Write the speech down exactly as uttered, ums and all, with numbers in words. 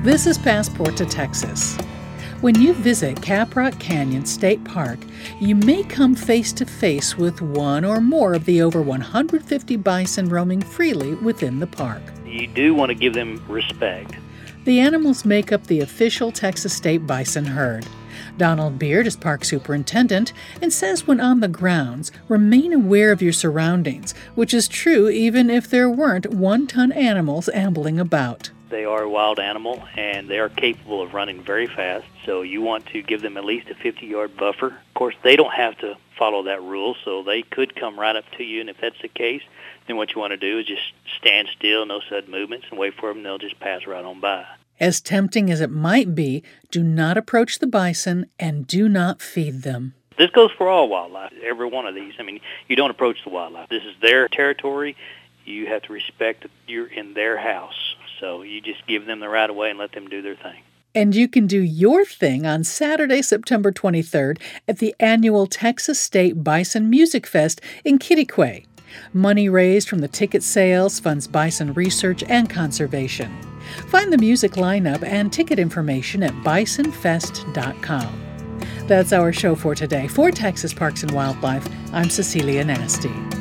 This is Passport to Texas. When you visit Caprock Canyon State Park, you may come face to face with one or more of the over one hundred fifty bison roaming freely within the park. You do want to give them respect. The animals make up the official Texas State Bison herd. Donald Beard is park superintendent and says when on the grounds, remain aware of your surroundings, which is true even if there weren't one-ton animals ambling about. They are a wild animal, and they are capable of running very fast, so you want to give them at least a fifty-yard buffer. Of course, they don't have to follow that rule, so they could come right up to you, and if that's the case, then what you want to do is just stand still, no sudden movements, and wait for them, and they'll just pass right on by. As tempting as it might be, do not approach the bison and do not feed them. This goes for all wildlife, every one of these. I mean, you don't approach the wildlife. This is their territory. You have to respect that you're in their house. So you just give them the right of way and let them do their thing. And you can do your thing on Saturday, September twenty-third at the annual Texas State Bison Music Fest in Kittiquay. Money raised from the ticket sales funds bison research and conservation. Find the music lineup and ticket information at bison fest dot com. That's our show for today. For Texas Parks and Wildlife, I'm Cecilia Nasty.